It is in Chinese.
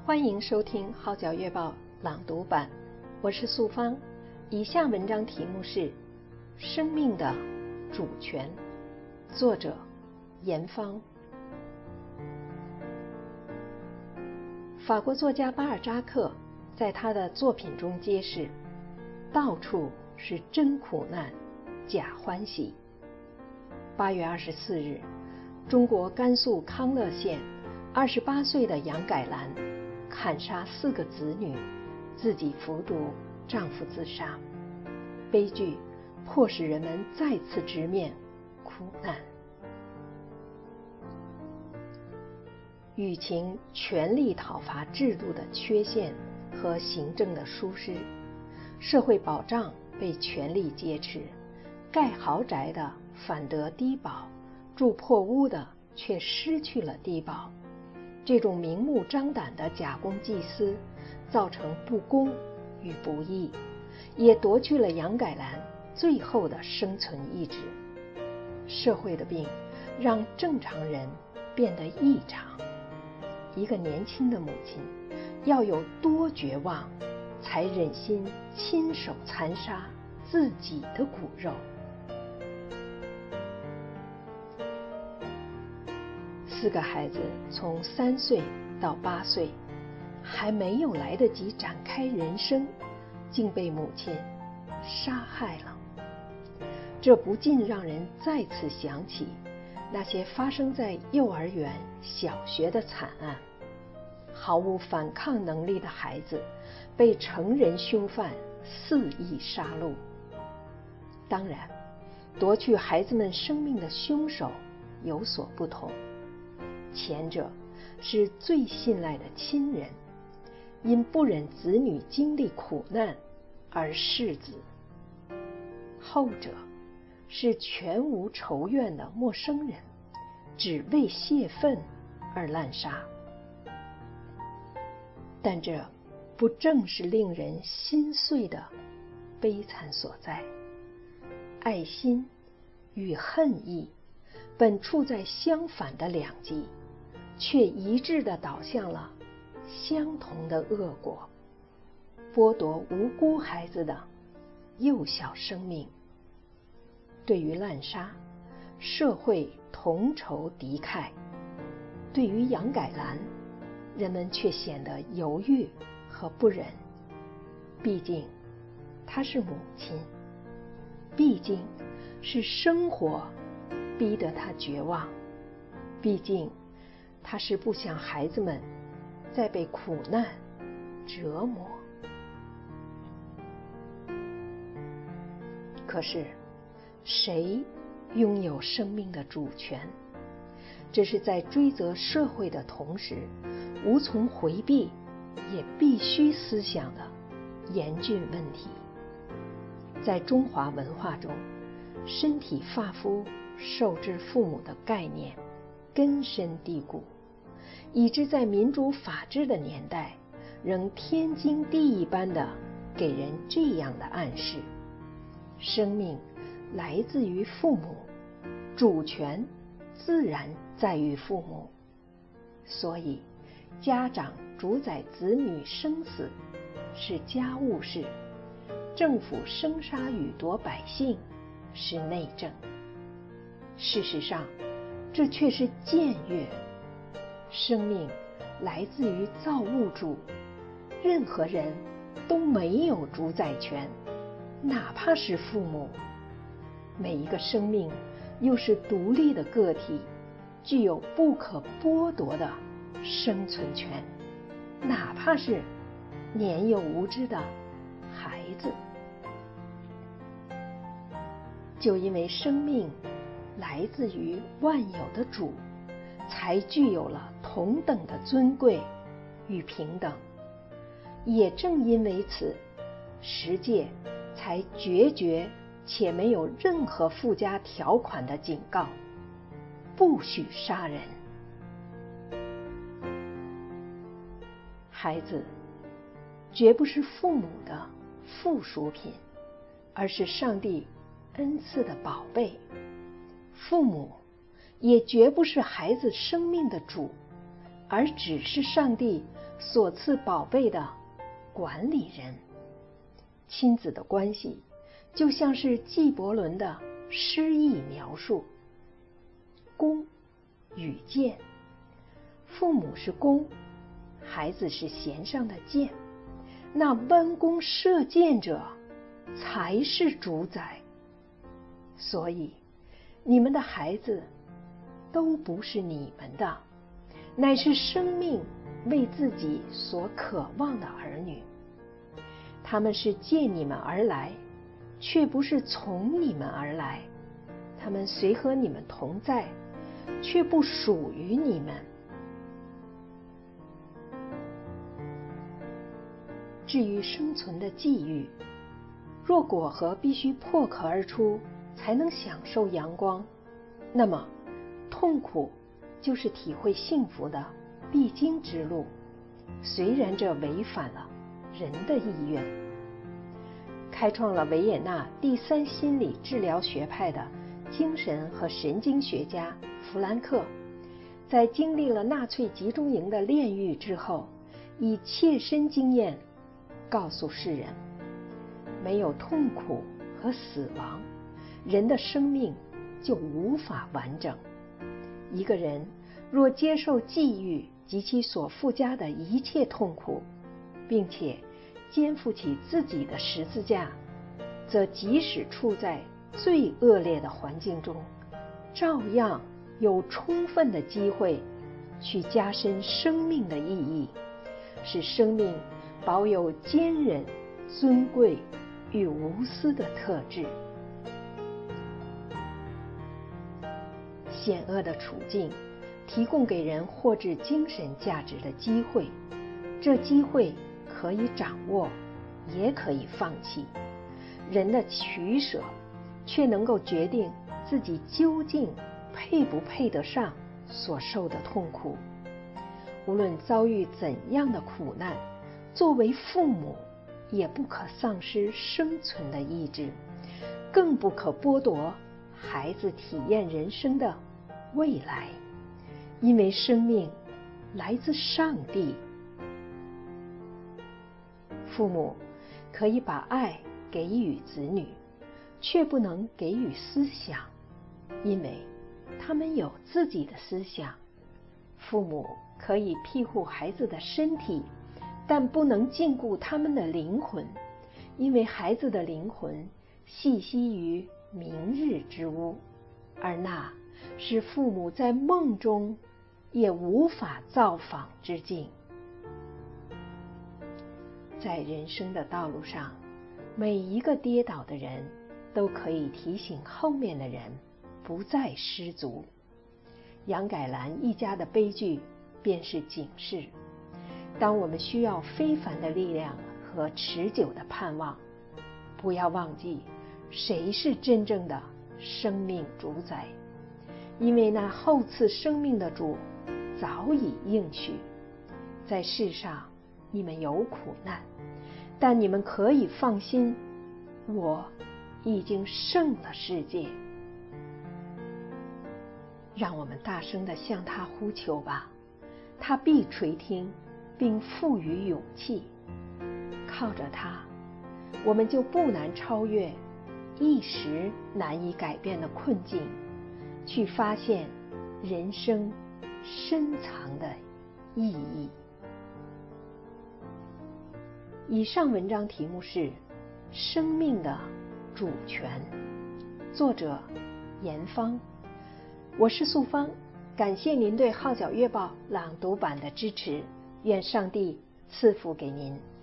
欢迎收听《号角月报》朗读版，我是素芳。以下文章题目是《生命的主权》，作者严芳。法国作家巴尔扎克在他的作品中揭示，到处是真苦难，假欢喜。8月24日，中国甘肃康乐县28岁的杨改兰砍杀4个子女，自己服毒，丈夫自杀。悲剧迫使人们再次直面苦难。与情权力讨伐制度的缺陷和行政的疏失，社会保障被权力劫持，盖豪宅的反得低保，住破屋的却失去了低保。这种明目张胆的假公济私，造成不公与不义，也夺去了杨改兰最后的生存意志。社会的病让正常人变得异常。一个年轻的母亲要有多绝望，才忍心亲手残杀自己的骨肉？4个孩子从3岁到8岁，还没有来得及展开人生，竟被母亲杀害了。这不禁让人再次想起那些发生在幼儿园、小学的惨案。毫无反抗能力的孩子被成人凶犯肆意杀戮。当然，夺去孩子们生命的凶手有所不同。前者是最信赖的亲人，因不忍子女经历苦难而弑子；后者是全无仇怨的陌生人，只为泄愤而滥杀。但这不正是令人心碎的悲惨所在？爱心与恨意本处在相反的两极，却一致地导向了相同的恶果，剥夺无辜孩子的幼小生命。对于滥杀，社会同仇敌忾；对于杨改兰，人们却显得犹豫和不忍。毕竟她是母亲，毕竟是生活逼得她绝望，毕竟她是不想孩子们再被苦难折磨。可是谁拥有生命的主权？这是在追责社会的同时，无从回避也必须思想的严峻问题。在中华文化中，身体发肤受之父母的概念根深蒂固，以致在民主法治的年代，仍天经地义般的给人这样的暗示：生命来自于父母，主权自然在于父母。所以家长主宰子女生死是家务事，政府生杀予夺百姓是内政。事实上，这却是僭越。生命来自于造物主，任何人都没有主宰权，哪怕是父母。每一个生命又是独立的个体，具有不可剥夺的生存权，哪怕是年幼无知的孩子。就因为生命来自于万有的主，才具有了同等的尊贵与平等。也正因为此，十诫才决绝且没有任何附加条款的警告：不许杀人。孩子绝不是父母的附属品，而是上帝恩赐的宝贝。父母也绝不是孩子生命的主，而只是上帝所赐宝贝的管理人。亲子的关系就像是纪伯伦的诗意描述，弓与箭，父母是弓，孩子是弦上的箭，那弯弓射箭者才是主宰。所以你们的孩子都不是你们的，乃是生命为自己所渴望的儿女。他们是借你们而来，却不是从你们而来。他们虽和你们同在，却不属于你们。至于生存的际遇，若果核必须破壳而出才能享受阳光，那么痛苦就是体会幸福的必经之路，虽然这违反了人的意愿。开创了维也纳第三心理治疗学派的精神和神经学家弗兰克，在经历了纳粹集中营的炼狱之后，以切身经验告诉世人，没有痛苦和死亡，人的生命就无法完整。一个人若接受际遇及其所附加的一切痛苦，并且肩负起自己的十字架，则即使处在最恶劣的环境中，照样有充分的机会去加深生命的意义，使生命保有坚韧、尊贵与无私的特质。险恶的处境提供给人获致精神价值的机会，这机会可以掌握，也可以放弃。人的取舍却能够决定自己究竟配不配得上所受的痛苦。无论遭遇怎样的苦难，作为父母也不可丧失生存的意志，更不可剥夺孩子体验人生的未来，因为生命来自上帝。父母可以把爱给予子女，却不能给予思想，因为他们有自己的思想。父母可以庇护孩子的身体，但不能禁锢他们的灵魂，因为孩子的灵魂栖息于明日之屋，而那是父母在梦中也无法造访之境。在人生的道路上，每一个跌倒的人都可以提醒后面的人不再失足。杨改兰一家的悲剧便是警示，当我们需要非凡的力量和持久的盼望，不要忘记谁是真正的生命主宰，因为那后赐生命的主早已应许，在世上你们有苦难，但你们可以放心，我已经胜了世界。让我们大声地向他呼求吧，他必垂听并赋予勇气。靠着他，我们就不难超越一时难以改变的困境，去发现人生深藏的意义。以上文章题目是《生命的主权》，作者严芳。我是素芳，感谢您对《号角月报》朗读版的支持，愿上帝赐福给您。